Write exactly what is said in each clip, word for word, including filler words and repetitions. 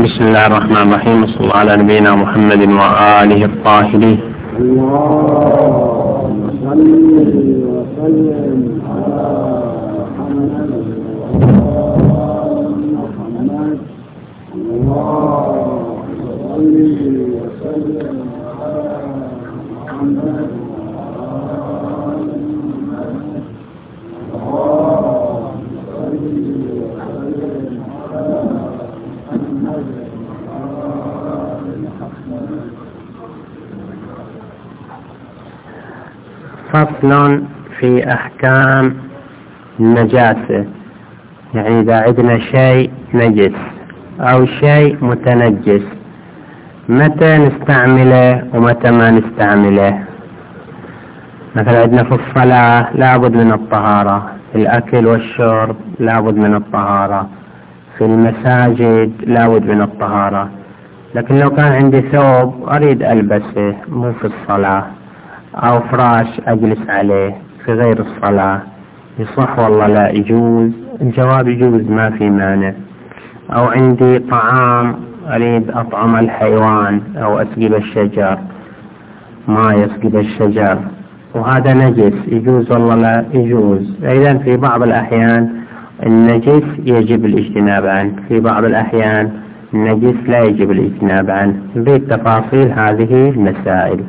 بسم الله الرحمن الرحيم، وصلى الله على نبينا محمد وآله الطاهرين. اللهم صل وسلم على محمد محمد اللهم صل وسلم على محمد فصل في أحكام النجاسة، يعني إذا عندنا شيء نجس أو شيء متنجس متى نستعمله ومتى ما نستعمله. مثلا عندنا في الصلاة لابد من الطهارة، في الأكل والشرب لابد من الطهارة، في المساجد لابد من الطهارة. لكن لو كان عندي ثوب أريد ألبسه مو في الصلاة، أو فراش أجلس عليه في غير الصلاة، يصح والله لا يجوز؟ الجواب يجوز ما في مانع. أو عندي طعام أريد أطعم الحيوان أو أسقي الشجر، ما يسقي الشجر وهذا نجس، يجوز والله لا يجوز؟ إذن في بعض الأحيان النجس يجب الاجتناب عنه، في بعض الأحيان النجس لا يجب الاجتناب عنه. بالتفاصيل هذه المسائل.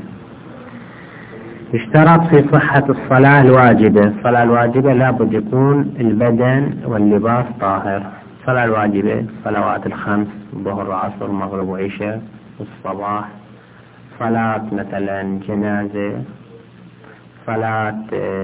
اشترط في صحة الصلاة الواجبة. الصلاة الواجبة لابد يكون البدن واللباس طاهر. الصلاة الواجبة صلوات الخمس، الظهر والعصر والمغرب وعشاء والصباح، صلاة مثلا جنازة، صلاة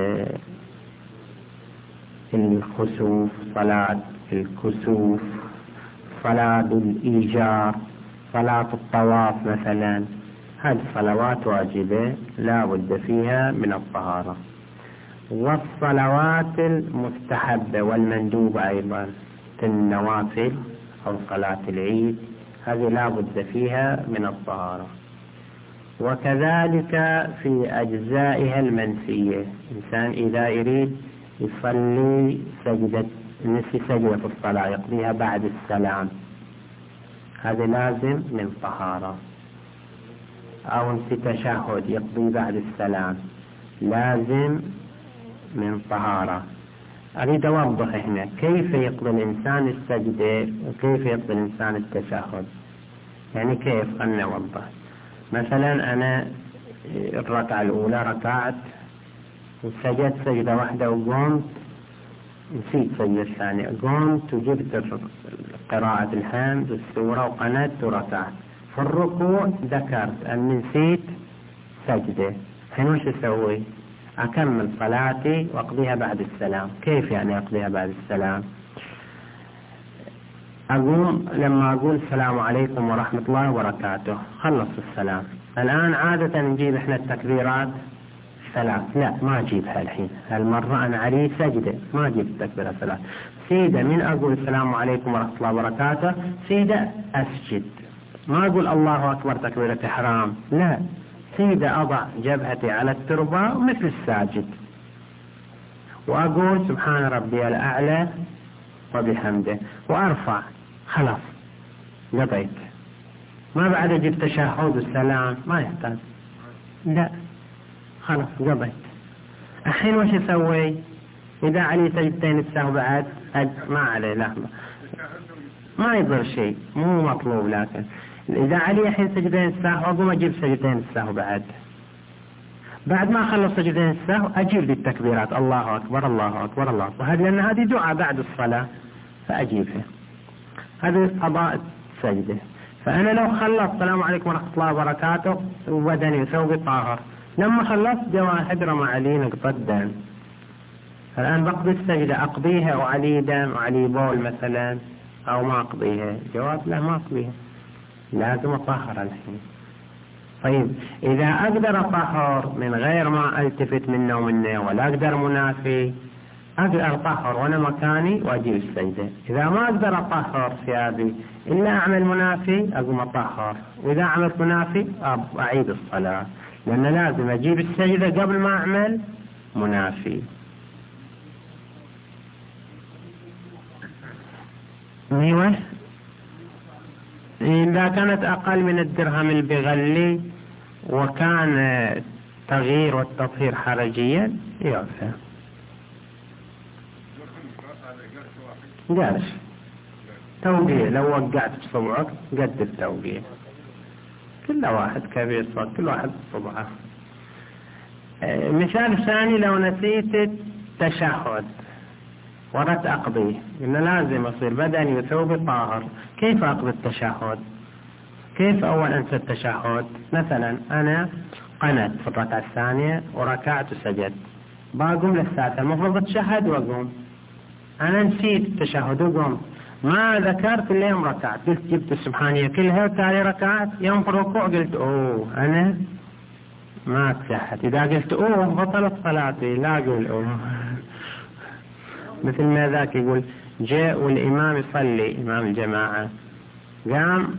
الخسوف، صلاة الكسوف، صلاة الإيجار، صلاة الطواف مثلا. هذه الصلوات واجبة لا بد فيها من الطهارة. والصلوات المستحبة والمندوبة أيضا النوافل أو صلاة العيد هذه لا بد فيها من الطهارة. وكذلك في أجزائها المنسية، إنسان إذا يريد يصلي سجدة نصف سجدة في الصلاة يقضيها بعد السلام، هذا لازم من طهارة. أو في تشهد يقضي بعد السلام لازم من طهارة. أريد أوضح هنا كيف يقضي الإنسان السجدة وكيف يقضي الإنسان التشهد. يعني كيف؟ أنا أوضح. مثلا أنا الركعة الأولى ركعت وسجدت سجدة واحدة وقمت، نسيت سجدة الثانية، قمت وجبت قراءة الحمد والسورة وقنت وركعت. في الركوع ذكرت أن نسيت سجدة، الحين وش أسوي؟ أكمل صلاتي وأقضيها بعد السلام. كيف يعني أقضيها بعد السلام؟ أقوم لما أقول السلام عليكم ورحمة الله وبركاته خلص السلام. الآن عادة نجيب إحنا التكبيرات ثلاث، لا ما أجيبها الحين، هالمرة أنا علي سجدة ما أجيب التكبيرات ثلاث. سيدة من أقول السلام عليكم ورحمة الله وبركاته سيدة أسجد، ما أقول الله أكبر تكبيرة إحرام، لا، سيدة أضع جبهتي على التربة مثل الساجد وأقول سبحان ربي الأعلى وبحمده وأرفع، خلاص قضيت. ما بعد أجيب تشهد والسلام، ما يحتاج، لا خلاص قضيت. الحين وش أسوي؟ إذا علي سجدتين السهو بعد أج... ما عليه لحظة، ما يضر شيء، مو مطلوب. لكن إذا علي الحين سجدتين السهو أقوم أجيب سجدتين السهو بعد بعد ما أخلص سجدتين السهو أجيب لي التكبيرات الله أكبر الله أكبر الله أكبر، هذه لأن هذه دعاء بعد الصلاة فأجيبها، هذه قضاء سجدة. فأنا لو خلصت السلام عليكم ورحمة الله وبركاته وبدني وثوبي طاهر، لما خلصت جواهد رمى علي نقطة دم، الآن بقضي السجدة أقضيها وعلي دم وعلي بول مثلا أو ما أقضيها؟ جواب لا ما أقضيها، لازم أطهر الحين. طيب إذا أقدر أطهر من غير ما ألتفت منه ومنه ولا أقدر منافي، أقدر أطهر وأنا مكاني وأجيب السجدة. إذا ما أقدر أطهر ثيابي إلا أعمل منافي أقوم أطهر، وإذا عملت منافي أعيد الصلاة، لأن لازم أجيب السجدة قبل ما أعمل منافي. ايوه إذا كانت أقل من الدرهم البغلي وكان التغيير والتطهير حرجيا يعفى. قرش توقيع، لو وقعت بصبعك قد التوقيع، كل واحد كبير صار كل واحد بصبعه. مثال ثاني، لو نسيت التشهد وردت أقضيه، إنه لازم أصير بدني وثوبي طاهر، كيف أقضي التشهد؟ كيف أول أنسى التشهد؟ مثلا أنا قنت في الركعة الثانية وركعت وسجدت، بقوم للساعة المفروض أتشهد وأقوم، أنا نسيت التشهد وقوم، ما ذكرت إلا يوم ركعت، قلت جبت السبحانية كلها وتالي ركعت، يوم في الركوع قلت أوه أنا ما تشهد، إذا قلت أوه بطلت صلاتي، لا أقول أوه. مثل ما ذاك يقول جاء والإمام يصلي إمام الجماعة، قام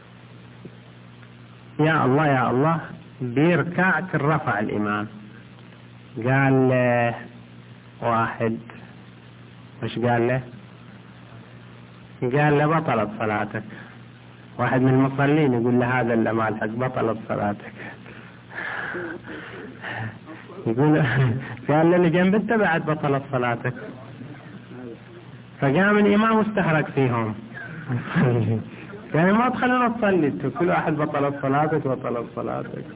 يا الله يا الله بيركع رفع الإمام، قال له واحد وش قال له؟ قال له بطلت صلاتك. واحد من المصلين يقول له هذا اللي مالحك بطلت صلاتك. يقول قال له اللي جنب انت بعد بطلت صلاتك. فقام الإمام واستحرق فيهم يعني ما تخلونا تصلي، كل واحد بطلت صلاتك بطلت صلاتك.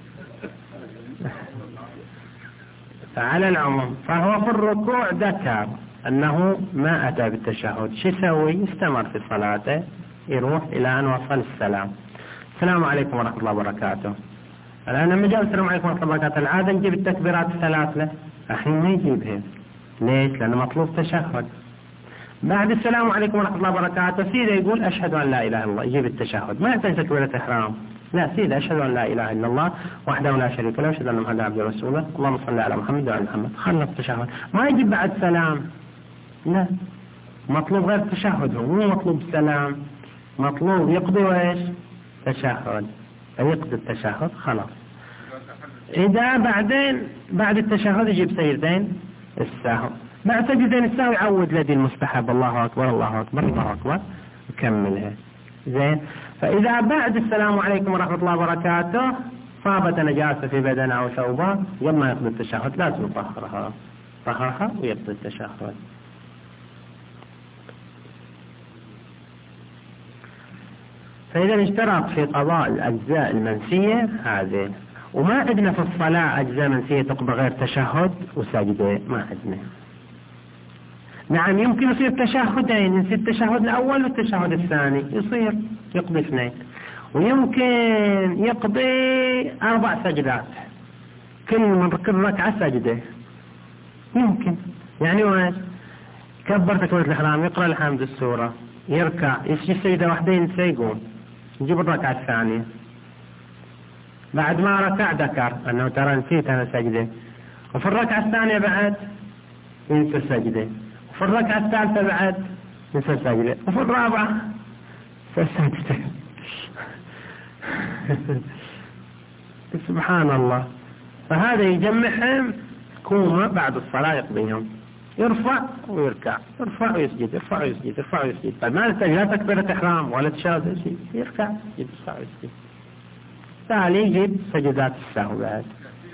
فعلى العموم، فهو في الركوع ذكر أنه ما أتى بالتشهد، شو يسوي؟ يستمر في صلاته، يروح إلى أن وصل السلام. السلام عليكم ورحمة الله وبركاته. الآن لما جاء السلام عليكم ورحمة الله وبركاته العادة نجيب التكبيرات الثلاث له، الحين ما يجيبها. ليش؟ لأنه مطلوب تشهد. بعد السلام عليكم ورحمة الله وبركاته سيدة يقول أشهد أن لا إله إلا الله، يجيب التشهد، ما يحتاج تكبيرة إحرام، لا سيدة أشهد أن لا إله إلا الله وحده لا شريك له أشهد أن محمدا عبده ورسوله اللهم صل على محمد وعلى محمد، خلص التشهد، ما يجيب بعد سلام، لا، مطلوب غير التشهد، هو مو مطلوب السلام، مطلوب يقضي وإيش؟ تشهد، فيقضي التشهد خلاص. إذا بعدين بعد التشهد يجيب سجدتين السهو، بعد سجدتين السهو يعود لدي المستحب الله أكبر الله أكبر الله أكبر يكملها زين. فإذا بعد السلام عليكم ورحمة الله وبركاته صابت نجاسة في بدنه أو ثوبه قبل ما يقضي التشهد لازم يطهرها، طهرها ويقضي التشهد. فإذا اشترط في قضاء الأجزاء المنسية هذه، وما عندنا في الصلاة أجزاء منسية تقضى غير تشهد وسجدة، ما عندنا. نعم يمكن يصير تشهدين، يصير التشهد الأول والتشهد الثاني، يصير يقضي اثنين، ويمكن يقضي أربع سجدات كل من كل ركعة سجدة، يمكن يعني واش كبر تكبيرة الإحرام يقرأ الحمد السورة يركع يسجد سجدة واحدين سيقوم يجيب الركعة الثانية، بعد ما ركع ذكر أنه ترى نسيت أنا سجدة، وفي الركعة الثانية بعد ينسى السجدة، وفي الركعة الثالثة بعد ينسى السجدة، وفي الرابعة سجدة. سبحان الله. فهذا يجمعهم كومة بعد الصلاة يقضيهم، يرفع ويركع يرفع ويسجد يرفع ويسجد يرفع ويسجد، طيب ما نحتاج لا تكبيرة إحرام ولا تشهد شيء، يركع يرفع ويسجد. تالي يجيب سجدات السهو بعد.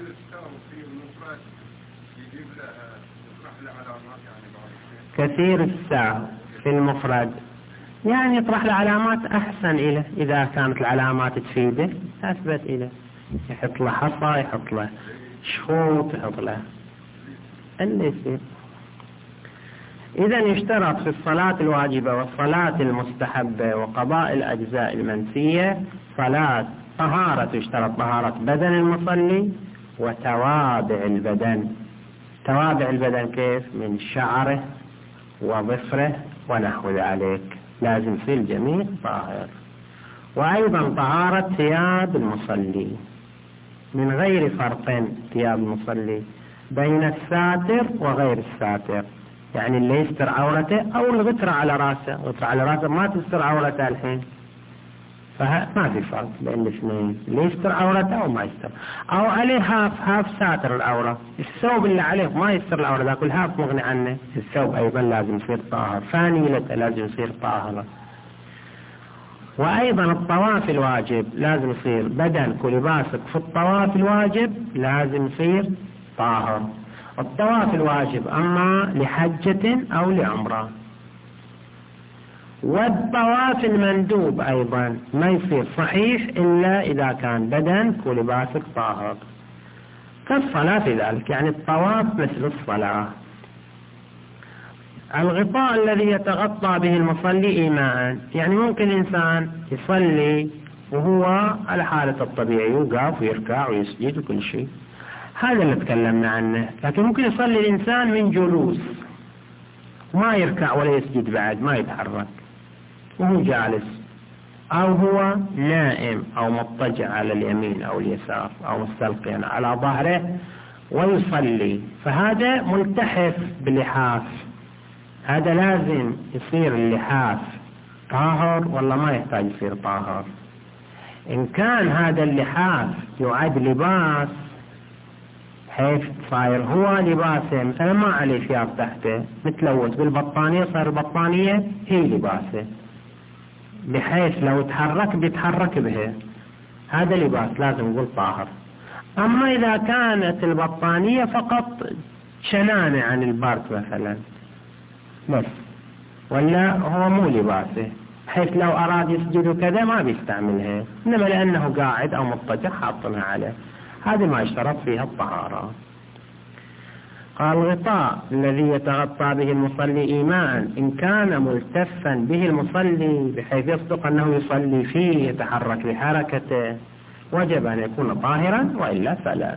كثير السهو في المفرد يعني يطرح العلامات أحسن إله، إذا كانت العلامات تفيده أثبت إله، يحط له حصى يحط له شفوط يحط له اللي يصير. إذا يشترط في الصلاة الواجبة والصلاة المستحبة وقضاء الأجزاء المنسية صلاة طهارة، يشترط طهارة بدن المصلي وتوابع البدن. توابع البدن كيف؟ من شعره وظفره ونحو ذلك، لازم في الجميع طاهر. وأيضا طهارة ثياب المصلي من غير فرق، ثياب المصلي بين الساتر وغير الساتر، يعني اللي يستر عورته أو الغترة على راسه، غترة على راسه ما تستر عورته الحين، فما في فرق بين الاثنين، اللي يستر عورته أو ما يستر، أو عليه هاف هاف ساتر العورة، الثوب اللي عليه ما يستر العورة ذاك الهاف مغني عنه، الثوب أيضا لازم يصير طاهر، فانيلته لازم يصير طاهرة. وأيضا الطواف الواجب لازم يصير بدنك ولباسك في الطواف الواجب لازم يصير طاهر. الطواف الواجب أما لحجة أو لعمرة. والطواف المندوب أيضا ما يصير صحيح إلا إذا كان بدنك ولباسك طاهر، كالصلاة في ذلك، يعني الطواف مثل الصلاة. الغطاء الذي يتغطى به المصلي إيماء، يعني ممكن إنسان يصلي وهو على حالة الطبيعي، يوقف ويركع ويسجد وكل شيء، هذا اللي تكلمنا عنه. لكن ممكن يصلي الإنسان من جلوس، ما يركع ولا يسجد بعد، ما يتحرك وهو جالس، أو هو نائم أو مضطجع على اليمين أو اليسار أو مستلقيا على ظهره ويصلي، فهذا ملتحف باللحاف. هذا لازم يصير اللحاف طاهر ولا ما يحتاج يصير طاهر؟ إن كان هذا اللحاف يعد لباس حيث صاير هو لباسه، مثلا ما عليه ثياب تحته متلوث بالبطانية، صار البطانية هي لباسه، بحيث لو تحرك بيتحرك بها، هذا لباس لازم نقول طاهر. أما إذا كانت البطانية فقط شنانة عن البرد مثلا بس، ولا هو مو لباسه، حيث لو أراد يسجد كذا ما بيستعملها، إنما لأنه قاعد أو مضطجع حاطنها عليه، هذه ما يشترط فيها الطهارة. قال الغطاء الذي يتغطى به المصلي إيماء إن كان ملتفا به المصلي بحيث يصدق أنه يصلي فيه يتحرك بحركته وجب أن يكون طاهرا، وإلا فلا.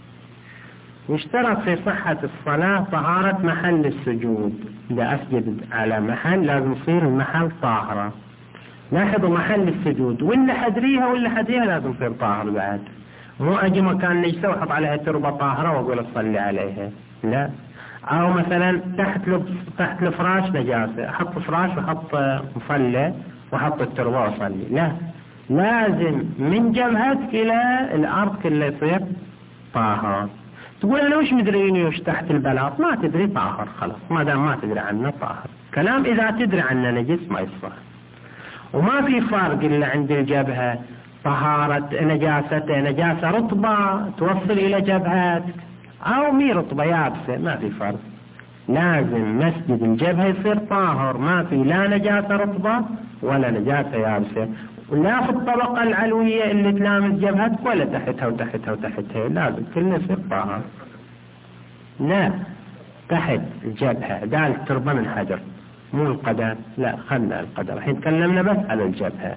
يشترط في صحة الصلاة طهارة محل السجود. إذا أسجد على محل لازم يصير المحل طاهرة. لاحظوا محل السجود، واللي حدريها واللي حدريها لازم يصير طاهر بعد، مو أجي مكان نجسة وحط عليها تربة طاهرة وأقول أصلي عليها، لا. أو مثلا تحت تحت الفراش نجاسة، أحط فراش وأحط مصلى وأحط التربة وأصلي، لا، لازم من جبهتك إلى الأرض كله يصير طاهر. تقول أنا وش مدريني وش تحت البلاط؟ ما تدري طاهر، خلاص ما دام ما تدري عنه طاهر. كلام إذا تدري عنه نجس ما يصح. وما في فرق إلا عند الجبهة طهارة نجاسته نجاسة رطبة توصل إلى جبهتك أو مي رطبة يابسة، ما في فرق. لازم مسجد الجبهة يصير طاهر، ما في لا نجاسة رطبة ولا نجاسة يابسة، لا في الطبقة العلوية اللي تلامس جبهتك ولا تحتها وتحتها وتحتها، لازم كله يصير طاهر. لا، تحت الجبهة دال التربة من حجر، مو القدم، لا خلنا القدم، الحين تكلمنا بس على الجبهة.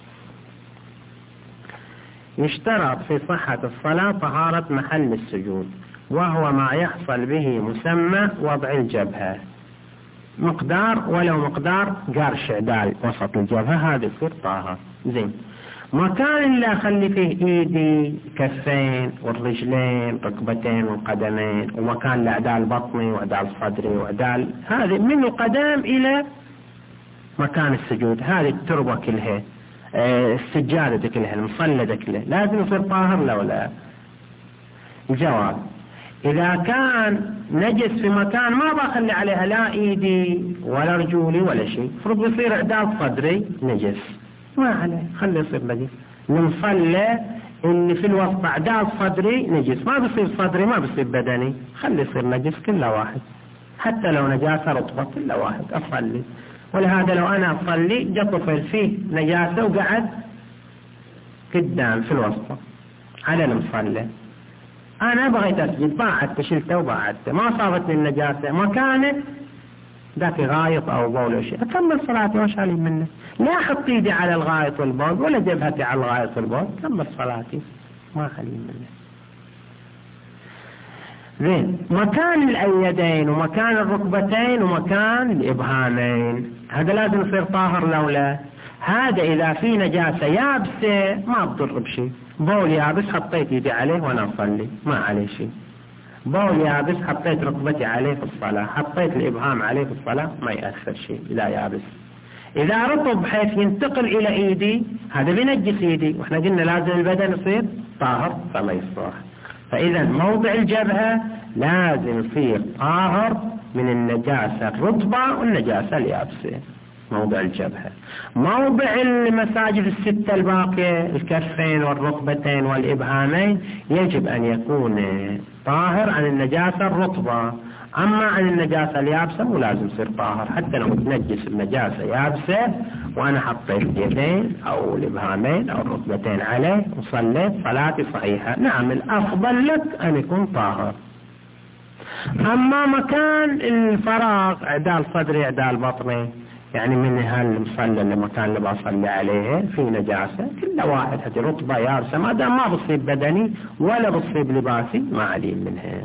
يشترط في صحة الصلاة طهارة محل السجود، وهو ما يحصل به مسمى وضع الجبهة، مقدار ولو مقدار قرش عدال وسط الجبهة، هذا يصير طاهر. زين، مكان اللي أخلي فيه إيدي كفين والرجلين ركبتين والقدمين، ومكان لعدال بطني وعدال صدري وعدال هذه من القدم إلى مكان السجود، هذه التربة كلها، السجادة كلها، المصلدة كلها، لازم يصير طاهر لو لا؟ الجواب: إذا كان نجس في مكان ما بخلي عليها لا إيدي ولا رجولي ولا شيء، فرض يصير عدال صدري نجس، ما عليه، خلي يصير نجس. المصلى اللي في الوسط عدال صدري نجس، ما بيصير صدري ما بيصير بدني، خلي يصير نجس كله واحد، حتى لو نجاسة رطبة كله واحد أصلي. ولهذا لو أنا أصلي جاء طفل فيه نجاسة وقعد قدام في الوسط على المصلى، أنا بغيت أسجد بعدت شلته وبعدته، ما صابتني النجاسة مكانه ذاك غايط أو بول أو شيء، أكمل صلاتي وش علي منه، لا أحط إيدي على الغايط والبول ولا جبهتي على الغايط والبول، أكمل صلاتي ما علي منه. زين، مكان اليدين ومكان الركبتين ومكان الإبهامين هذا لازم يصير طاهر لو لا؟ هذا إذا في نجاسة يابسة ما بضر بشيء، بول يابس حطيت يدي عليه وأنا أصلي ما عليه شيء، بول يابس حطيت ركبتي عليه في الصلاة، حطيت الإبهام عليه في الصلاة ما يأثر شيء لا يابس. إذا رطب بحيث ينتقل إلى إيدي هذا بينجس إيدي، وإحنا قلنا لازم البدن يصير طاهر فما يصلح. فإذا موضع الجبهة لازم يصير طاهر من النجاسة الرطبة والنجاسة اليابسة. موضع الجبهة. موضع المساجد الستة الباقية الكفين والركبتين والإبهامين يجب أن يكون طاهر عن النجاسة الرطبة، أما عن النجاسة اليابسة مو لازم يصير طاهر. حتى لو تنجس النجاسة يابسة وأنا حطيت اليدين أو الإبهامين أو الركبتين عليه وصليت صلاتي صحيحة، نعم الأفضل لك أن يكون طاهر. أما مكان الفراغ عدال صدري عدال بطني، يعني من هالمصلى المكان اللي بصلي عليه في نجاسة، كل واحد هذه رطبة يابسة ما دام ما بصيب بدني ولا بصيب لباسي ما علي منها.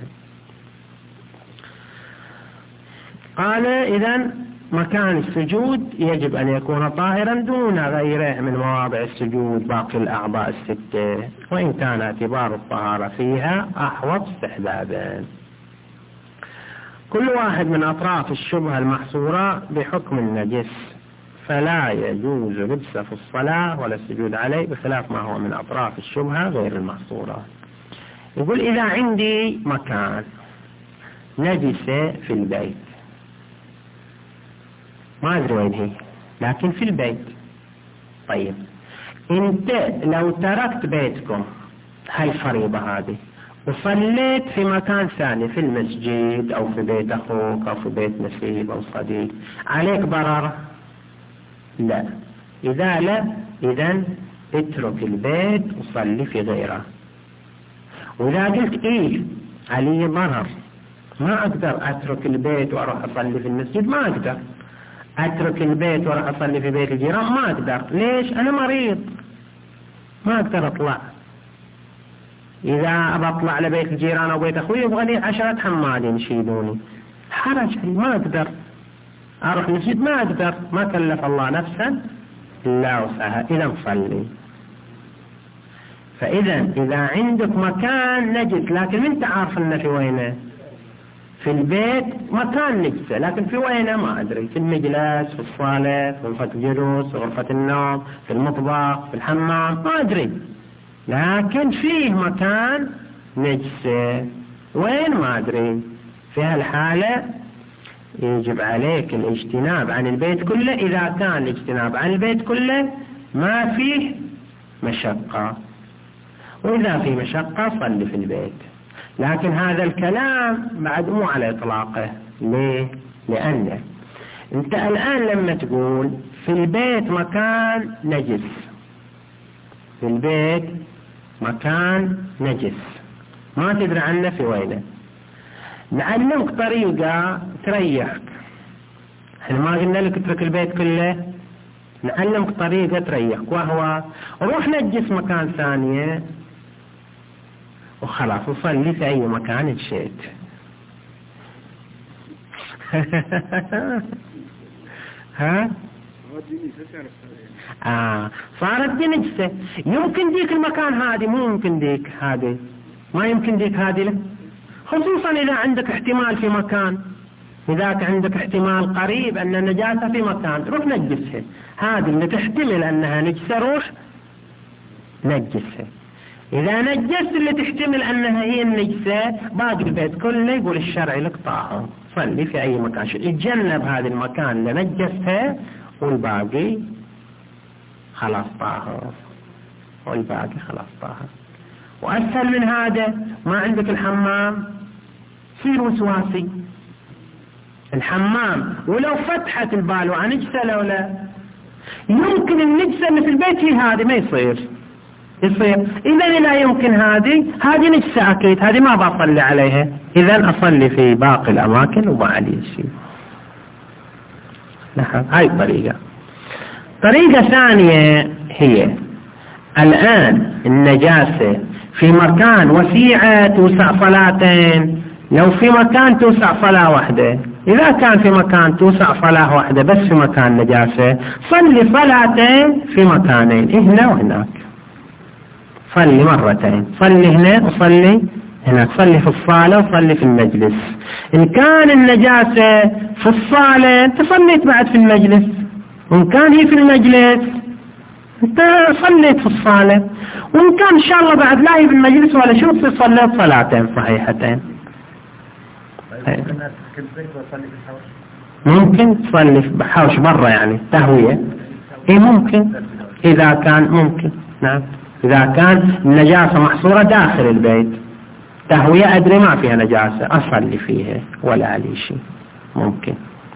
قال إذن مكان السجود يجب أن يكون طاهرا دون غيره من مواضع السجود باقي الأعضاء الستة، وإن كان اعتبار الطهارة فيها أحوط استحبابا. كل واحد من أطراف الشبهة المحصورة بحكم النجس فلا يجوز لبسه في الصلاة ولا السجود عليه، بخلاف ما هو من أطراف الشبهة غير المحصورة. يقول إذا عندي مكان نجسة في البيت، ما أدري وين هي لكن في البيت، طيب أنت لو تركت بيتكم هالفريضة هذه وصليت في مكان ثاني في المسجد أو في بيت أخوك أو في بيت نسيب أو صديق، عليك ضرر؟ لا. إذا لا إذن اترك البيت وصلي في غيره. وإذا قلت إيه علي ضرر ما أقدر أترك البيت وأروح أصلي في المسجد، ما أقدر أترك البيت وأروح أصلي في بيت الجيران، ما أقدر. ليش؟ أنا مريض ما أقدر أطلع. إذا بطلع لبيت الجيران أو بيت أخوي يبغى لي عشرة حمادين يشيلوني، حرج علي ما أقدر. أروح المسجد ما أقدر، ما كلف الله نفسا إلا وسعها. إذا صلي. فإذا إذا عندك مكان نجس لكن أنت عارف إنه في وينه، في البيت مكان نجسة لكن في وينه ما أدري، في المجلس في الصالة في غرفة الجلوس في غرفة النوم في المطبخ في الحمام ما أدري، لكن فيه مكان نجسة وين ما أدري. في هالحالة يجب عليك الاجتناب عن البيت كله. إذا كان الاجتناب عن البيت كله ما فيه مشقة، وإذا في مشقة صلي في البيت. لكن هذا الكلام بعد مو على إطلاقه. ليه؟ لأن أنت الآن لما تقول في البيت مكان نجس، في البيت مكان نجس ما تدري عنه في وينه، نعلمك طريقة تريحك. احنا ما قلنا لك اترك البيت كله، نعلمك طريقة تريحك، وهو روح نجس مكان ثانية وخلاص وصلي في أي مكان تشيت. ها آه صارت دي نجسة. يمكن ديك المكان هذه مو يمكن ديك هذه، ما يمكن ديك هذه له، خصوصا إذا عندك احتمال في مكان، إذا عندك احتمال قريب أن النجاسة في مكان روح نجسها. هذه اللي تحتمل أنها نجسة روح نجسها. إذا نجست اللي تحتمل أنها هي النجسة باقي البيت كله يقول الشرع لك طاهر، صلي في أي مكان، اتجنب هذا المكان اللي نجستها والباقي خلاص طاهر، والباقي خلاص طاهر. وأسهل من هذا ما عندك الحمام صير وسواسي. الحمام ولو فتحت البال عن نجسة لو لا يمكن النجسة اللي في البيت هي هذه ما يصير يصير. إذا لا يمكن هذه هذه نجسة أكيد، هذه ما بصلي عليها، إذا أصلي في باقي الأماكن وما علي شيء. نعم هاي الطريقة. طريقة ثانية هي الآن النجاسة في مكان وسيعة توسع صلاتين، لو في مكان توسع صلاة واحدة، إذا كان في مكان توسع صلاة واحدة بس في مكان نجاسة صلي صلاتين في مكانين هنا وهناك، صلي مرتين، صلي هنا وصلي هناك، صلي في الصالة وصلي في المجلس. إن كان النجاسة في الصالة أنت صليت بعد في المجلس، وإن كان هي في المجلس أنت صليت في الصالة، وإن كان إن شاء الله بعد لا هي في المجلس ولا شو تصير صليت صلاتين صحيحتين. ممكن تصلي بحوش برا يعني تهوية، اي ممكن اذا كان ممكن. نعم اذا كان النجاسة محصورة داخل البيت، تهوية ادري ما فيها نجاسة اصلي فيها ولا لي شيء ممكن.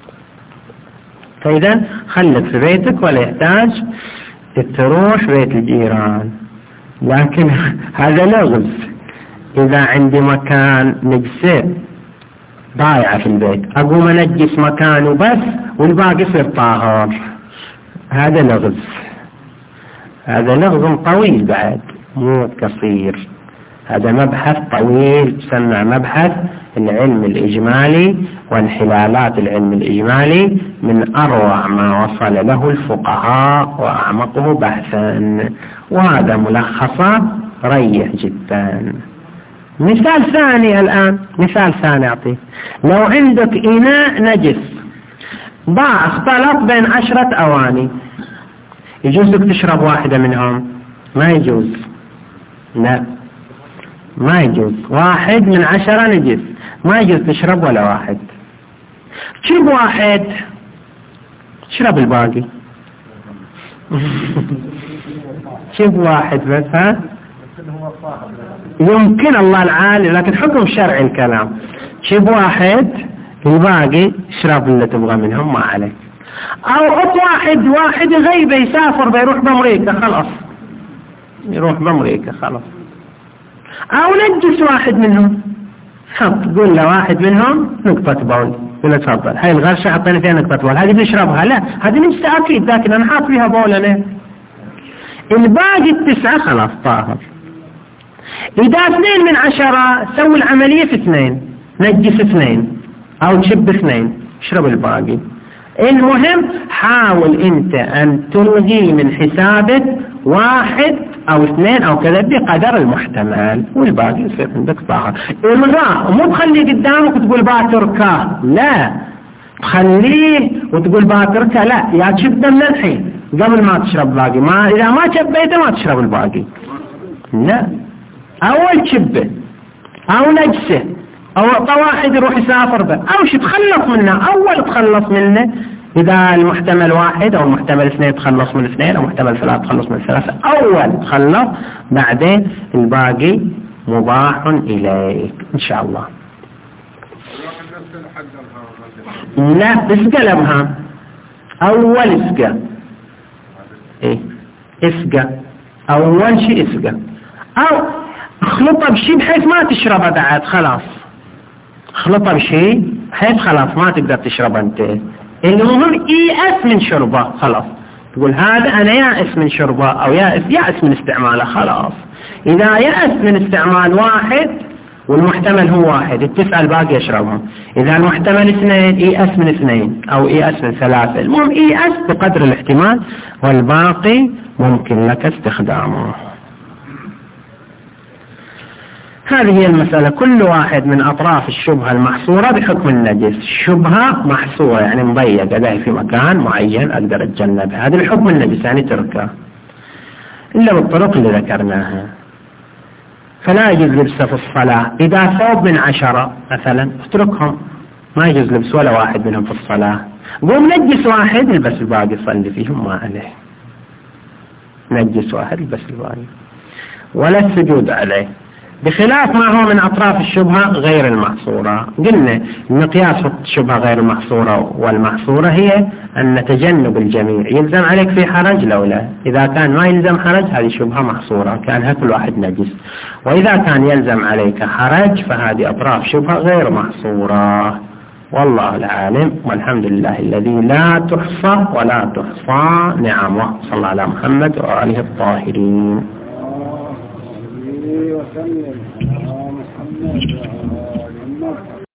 فاذا خلك في بيتك ولا يحتاج تروح بيت الجيران. لكن هذا لغز. اذا عندي مكان نجسة ضايعة في البيت اقوم انجس مكانه بس والباقي يصير طاهر، هذا لغز. هذا لغز طويل بعد مو قصير، هذا مبحث طويل يسمى مبحث العلم الإجمالي وانحلالات العلم الإجمالي، من أروع ما وصل له الفقهاء وأعمقه بحثا، وهذا ملخصه ريح جدا. مثال ثاني الآن، مثال ثاني أعطيه. لو عندك إناء نجس ضاع اختلط بين عشرة أواني، يجوز لك تشرب واحدة منهم؟ ما يجوز، لا ما يجوز. واحد من عشرة نجس ما يجوز تشرب ولا واحد. شرب واحد شرب الباقي. شرب واحد بس. ها يمكن الله العالي، لكن حكم شرعي الكلام. شرب واحد الباقي اشرب اللي تبغى منهم ما عليك. او حط واحد واحد غيب يسافر بيروح بأمريكا خلاص، يروح بأمريكا خلاص. او نجس واحد منهم، حط قول له واحد منهم نقطة بول، قول تفضل هاي الغرشة حطينا فيها نقطة بول، هذه بنشربها؟ لا هذه نجسة اكيد لكن انا حاط فيها بول انا. الباقي التسعة خلاص طاهر. اذا اثنين من عشرة سوي العملية في اثنين، نجس اثنين او تشب اثنين اشرب الباقي. المهم حاول انت ان تلغي من حسابك واحد او اثنين او كذا بقدر المحتمل، والباقي يصير عندك طاهر. الغاء مو تخليه قدامك وتقول باتركه، لا تخليه وتقول باتركه، لا يا تشبه من الحين قبل ما تشرب باقي. ما اذا ما شبيته ما تشرب الباقي، لا اول تشبه او نجسه او واحد يروح يسافر به او شي تخلص منه، اول تخلص منه. اذا المحتمل واحد او المحتمل اثنين تخلص من اثنين او محتمل ثلاث تخلص من ثلاثة، اول تخلص بعدين الباقي مباح اليك ان شاء الله. لا اسقى لبها اول اسقى، ايه اسقى اول شيء اسقى، او اخلطها بشيء بحيث ما تشربها بعد خلاص، خلطها بشيء بحيث خلاص ما تقدر تشربها انت. المهم يأس من شربه خلاص، تقول هذا انا يأس من شربه او يأس يأس من استعماله خلاص. اذا يأس من استعمال واحد والمحتمل هو واحد، التسعة الباقي يشربهم. اذا المحتمل اثنين يأس من اثنين او يأس من ثلاثة، المهم يأس بقدر الاحتمال والباقي ممكن لك استخدامه. هذه هي المسألة. كل واحد من أطراف الشبهة المحصورة بحكم النجس، الشبهة محصورة يعني مضيقة ده في مكان معين أقدر أتجنبها، هذا بحكم النجس يعني تركه إلا بالطرق اللي ذكرناها. فلا يجوز لبسه في الصلاة. إذا ثوب من عشرة مثلا اتركهم، ما يجوز لبس ولا واحد منهم في الصلاة. قوم نجس واحد البس الباقي صلي فيهم ما عليه، نجس واحد البس الباقي، ولا السجود عليه، بخلاف ما هو من أطراف الشبهة غير المحصورة. قلنا المقياس في الشبهة غير المحصورة والمحصورة هي أن تجنب الجميع. يلزم عليك في حرج لولا، إذا كان ما يلزم حرج هذه شبهة محصورة كان كل واحد نجس، وإذا كان يلزم عليك حرج فهذه أطراف شبهة غير محصورة. والله العالم، والحمد لله الذي لا تحصى ولا تحصى نعمه. صلى الله على محمد وآله الطاهرين. وسلم على محمد وعلى